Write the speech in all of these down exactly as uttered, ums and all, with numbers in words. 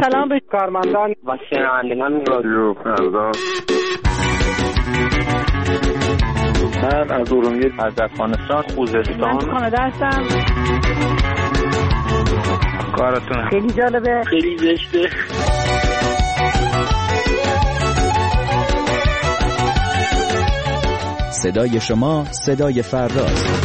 سلام به کارمندان و شنوندگان رادیو فردا. من از ارومیه، از افغانستان، خوزستان. من کانادا هستم. کارتون خیلی جالبه، خیلی زشته. صدای شما صدای فرداست.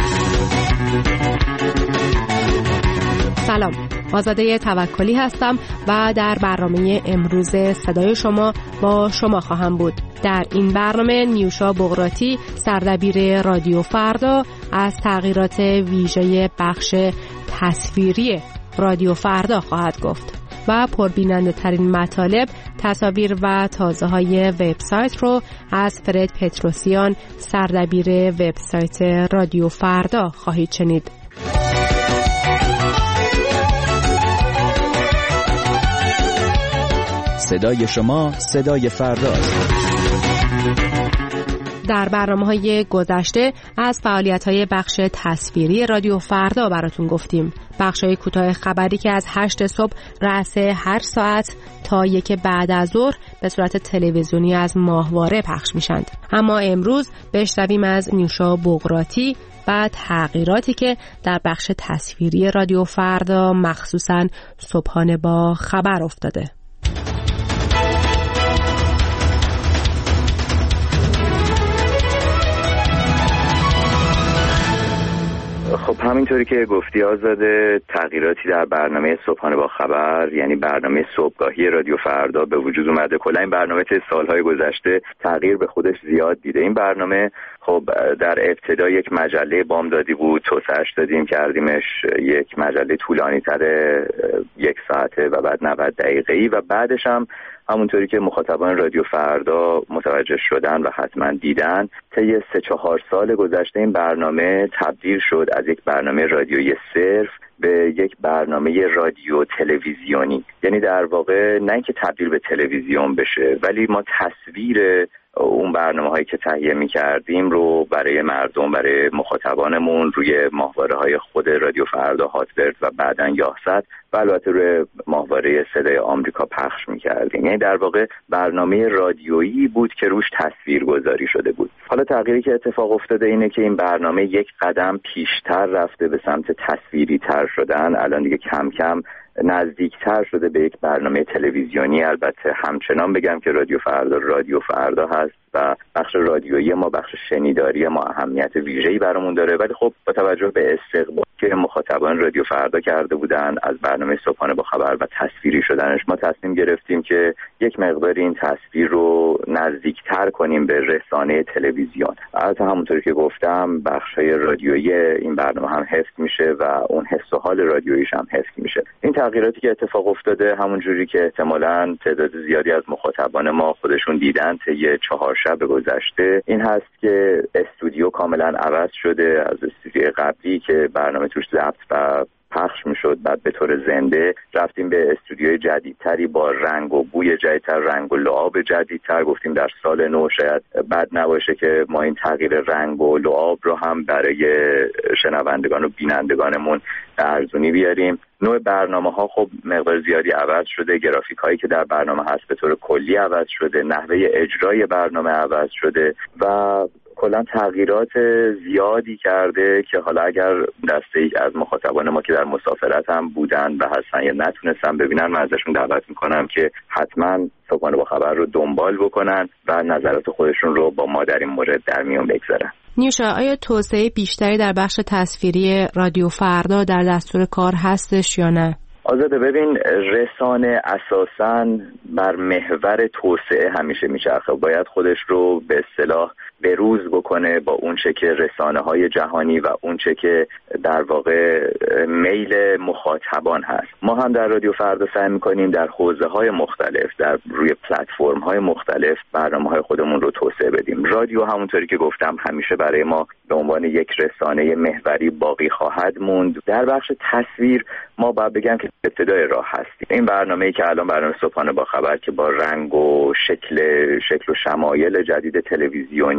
سلام، آزاده توکلی هستم و در برنامه امروز صدای شما با شما خواهم بود. در این برنامه نیوشا بغراتی، سردبیر رادیو فردا، از تغییرات ویژه بخش تصویری رادیو فردا خواهد گفت و پربیننده ترین مطالب، تصاویر و تازه های وبسایت رو از فرد پتروسیان، سردبیر وبسایت رادیو فردا خواهید شنید. صدای شما صدای فرداست. در برنامه‌های گذشته از فعالیت‌های بخش تصویری رادیو فردا براتون گفتیم. بخش‌های کوتاه خبری که از هشت صبح رأس هر ساعت تا یک بعد از ظهر به صورت تلویزیونی از ماهواره پخش میشند. اما امروز بشنویم از نیوشا بغراتی و تغییراتی که در بخش تصویری رادیو فردا مخصوصاً صبحانه با خبر افتاده. خب همینطوری که گفتی آزاده، تغییراتی در برنامه صبحانه با خبر، یعنی برنامه صبحگاهی رادیو فردا به وجود اومده. کلا این برنامه طی سالهای گذشته تغییر به خودش زیاد دیده. این برنامه خب در ابتدا یک مجله بامدادی بود، توسعه‌اش دادیم، کردیمش یک مجله طولانی تر، یک ساعته و بعد نود دقیقه‌ای و بعدش هم همونطوری که مخاطبان رادیو فردا متوجه شدن و حتما دیدن، طی سه چهار سال گذشته این برنامه تبدیل شد از یک برنامه رادیویی صرف به یک برنامه رادیو تلویزیونی. یعنی در واقع نه اینکه تبدیل به تلویزیون بشه، ولی ما تصویر اون برنامه هایی که تهیه می کردیم رو برای مردم، برای مخاطبانمون روی ماهواره های خود رادیو فردا، هاتبرد و بعدن یاهصد و البته روی ماهواره صدای آمریکا پخش می کردیم. یعنی در واقع برنامه رادیویی بود که روش تصویر گذاری شده بود. حالا تغییری که اتفاق افتاده اینه که این برنامه یک قدم پیشتر رفته به سمت تصویری تر شدن. الان دیگه کم کم نزدیکتر شده به یک برنامه تلویزیونی. البته همچنان بگم که رادیو فردا رادیو فردا هست و بخش رادیویی ما، بخش شنیداری ما اهمیت ویژه‌ای برامون داره، ولی خب با توجه به استقبال که مخاطبان رادیو فردا کرده بودن از برنامه صبحانه با خبر و تصویری شدنش، ما تصمیم گرفتیم که یک مقدار این تصویر رو نزدیکتر کنیم به رسانه تلویزیون. البته همونطوری که گفتم بخش‌های رادیویی این برنامه هم حفظ میشه و اون حس و حال رادیوییش هم حفظ میشه. این تغییراتی که اتفاق افتاده همونجوری که احتمالاً تعداد زیادی از مخاطبان ما خودشون دیدن طی چهار شب گذشته، این هست که استودیو کاملا عوض شده. از استودیو قبلی که برنامه توش ضبط و پخش میشد بعد به طور زنده، رفتیم به استودیوی جدیدتری با رنگ و بوی جدیدتر، رنگ و لعاب جدیدتر. گفتیم در سال نو شاید بد نباشه که ما این تغییر رنگ و لعاب رو هم برای شنوندگان و بینندگانمون ارزونی بیاریم. نوع برنامه ها خب مقدار زیادی عوض شده، گرافیک هایی که در برنامه هست به طور کلی عوض شده، نحوه اجرای برنامه عوض شده و کلا تغییرات زیادی کرده که حالا اگر دسته ای از مخاطبان ما که در مسافرت هم بودن و هستن یا نتونستن ببینن، من ازشون دعوت میکنم که حتما صبحانه با خبر رو دنبال بکنن و نظرات خودشون رو با ما در این مورد در میون بگذارن. نیوشا، آیا توسعه بیشتری در بخش تصویری رادیو فردا در دستور کار هستش یا نه؟ آزاده، ببین، رسانه اساساً بر محور توسعه همیشه میچرخه. باید خودش رو به اصطلاح بروز بکنه با اون چه که رسانه های جهانی و اون چه که در واقع میل مخاطبان هست. ما هم در رادیو فردا سعی میکنیم در حوزه های مختلف، در روی پلتفرم های مختلف برنامه های خودمون رو توسعه بدیم. رادیو همونطوری که گفتم همیشه برای ما به عنوان یک رسانه محوری باقی خواهد موند. در بخش تصویر ما باید بگم که ابتدای راه هستیم. این برنامه‌ای که الان برنامه صبحانه با خبر که با رنگ و شکل شکل و شمایل جدید تلویزیونی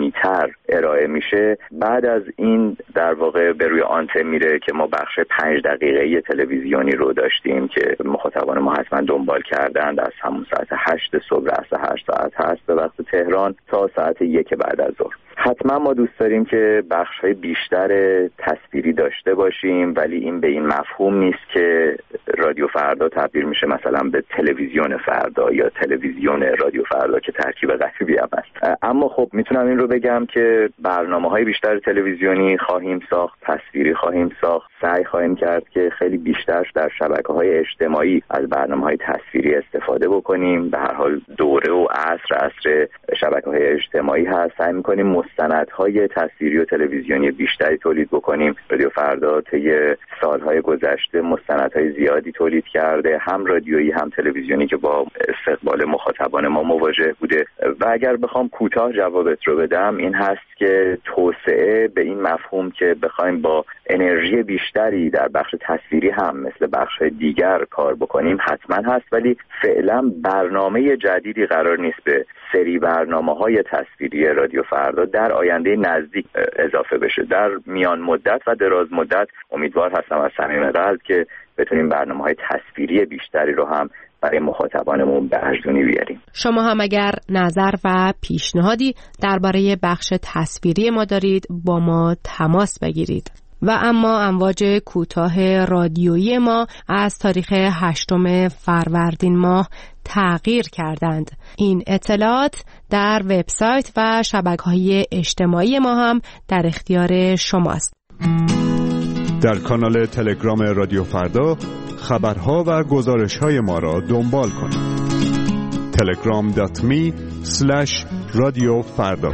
تر ارائه میشه، بعد از این در واقع به روی آنتن میره که ما بخش پنج دقیقه‌ای تلویزیونی رو داشتیم که مخاطبان ما حتما دنبال کردند. از همون ساعت هشت صبح، رأس هشت ساعت هست به وقت تهران، تا ساعت یک بعد از ظهر. حتما ما دوست داریم که بخش‌های بیشتر تصویری داشته باشیم، ولی این به این مفهوم نیست که رادیو فردا تبدیل میشه مثلا به تلویزیون فردا یا تلویزیون رادیو فردا که ترکیب غریبی هم است. اما خب میتونم این رو بگم که برنامه‌های بیشتر تلویزیونی خواهیم ساخت، تصویری خواهیم ساخت، سعی خواهیم کرد که خیلی بیشتر در شبکه‌های اجتماعی از برنامه‌های تصویری استفاده بکنیم. به هر حال دوره و عصر عصر شبکه‌های اجتماعی هست. سعی می‌کنیم مستندهای تصویری و تلویزیونی بیشتری تولید بکنیم. رادیو فردا طی سالهای گذشته مستندهای زیادی تولید کرده، هم رادیویی هم تلویزیونی، که با استقبال مخاطبان ما مواجه بوده. و اگر بخوام کوتاه جوابت رو بدم، این هست که توسعه به این مفهوم که بخوایم با انرژی بیشتری در بخش تصویری هم مثل بخش‌های دیگر کار بکنیم حتما هست، ولی فعلا برنامه جدیدی قرار نیست به سری برنامه‌های تصویری رادیو فردا در آینده نزدیک اضافه بشه. در میان مدت و دراز مدت امیدوار هستم از صمیم قلب که بتونیم برنامه‌های تصویری بیشتری رو هم برای مخاطبانمون به ارزونی بیاریم. شما هم اگر نظر و پیشنهادی درباره بخش تصویری ما دارید با ما تماس بگیرید. و اما امواج کوتاه رادیویی ما از تاریخ هشتم فروردین ماه تغییر کردند. این اطلاعات در وبسایت و شبکه‌های اجتماعی ما هم در اختیار شماست. در کانال تلگرام رادیو فردا خبرها و گزارش‌های ما را دنبال کنید. تلگرام دات می اسلش رادیو فردا.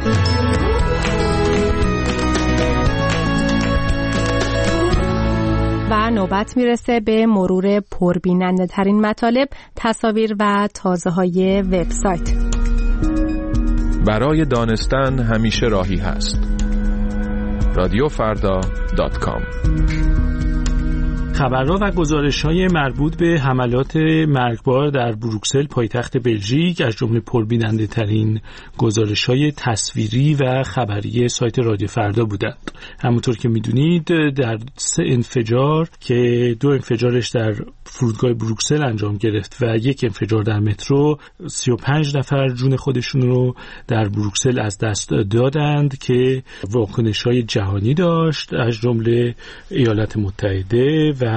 و نوبت میرسه به مرور پربیننده ترین مطالب، تصاویر و تازه های وبسایت. برای دانستن همیشه راهی هست. رادیو فردا دات کام. خبرها و گزارش‌های مربوط به حملات مرگبار در بروکسل پایتخت بلژیک از جمله پربیننده‌ترین گزارش‌های تصویری و خبری سایت رادیو فردا بودند. همونطور که می‌دونید در سه انفجار که دو انفجارش در فرودگاه بروکسل انجام گرفت و یک انفجار در مترو، سی و پنج نفر جون خودشون رو در بروکسل از دست دادند که واکنش‌های جهانی داشت، از جمله ایالات متحده و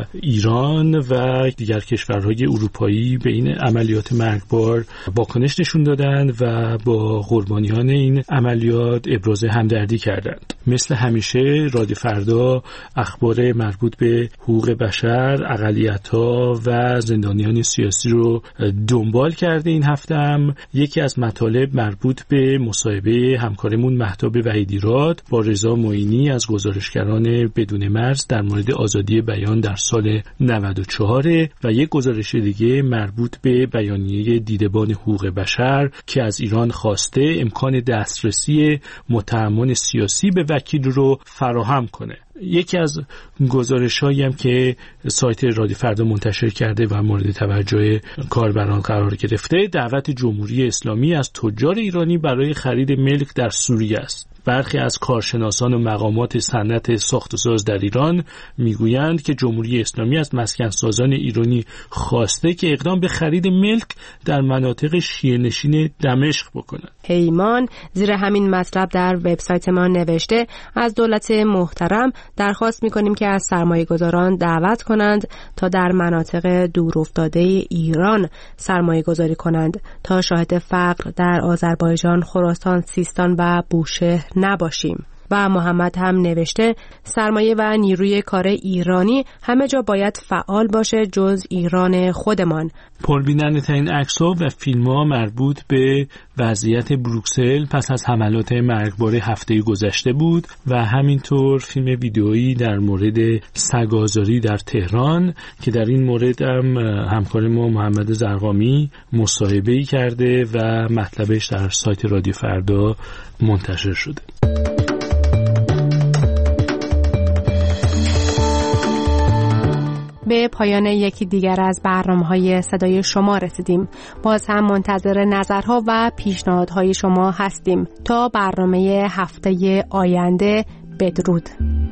ایران و دیگر کشورهای اروپایی به این عملیات مرگبار واکنش نشون دادند و با قربانیان این عملیات ابراز همدردی کردند. مثل همیشه رادیو فردا اخبار مربوط به حقوق بشر، اقلیت‌ها و زندانیان سیاسی رو دنبال کرده. این هفته هم یکی از مطالب مربوط به مصاحبه همکارمون مهتاب وحیدیراد با رضا معینی از گزارشگران بدون مرز در مورد آزادی بیان در سال نود و چهار و یک گزارش دیگه مربوط به بیانیه دیدبان حقوق بشر که از ایران خواسته امکان دسترسی متهمان سیاسی به وکیل رو فراهم کنه. یکی از گزارش‌هایی هم که سایت رادیو فردا منتشر کرده و مورد توجه کاربران قرار گرفته، دعوت جمهوری اسلامی از تجار ایرانی برای خرید ملک در سوریه است. برخی از کارشناسان و مقامات صنعت ساخت و ساز در ایران میگویند که جمهوری اسلامی از مسکنسازان ایرانی خواسته که اقدام به خرید ملک در مناطق شیعه نشین دمشق بکنند. پیمان زیر همین مطلب در وبسایت ما نوشته از دولت محترم درخواست می‌کنیم که از سرمایه‌گذاران دعوت کنند تا در مناطق دورافتاده ایران سرمایه‌گذاری کنند تا شاهد فقر در آذربایجان، خراسان، سیستان و بوشهر نباشیم. و محمد هم نوشته سرمایه و نیروی کار ایرانی همه جا باید فعال باشه جز ایران خودمان. پربیننده ترین عکس‌ها و فیلم‌ها مربوط به وضعیت بروکسل پس از حملات مرگبار هفته گذشته بود و همینطور فیلم ویدئویی در مورد سگ‌آزاری در تهران که در این مورد هم همکار ما محمد زرقامی مصاحبه‌ای کرده و مطلبش در سایت رادیو فردا منتشر شده. به پایان یکی دیگر از برنامه‌های صدای شما رسیدیم. باز هم منتظر نظرها و پیشنهادهای شما هستیم. تا برنامه هفته آینده، بدرود.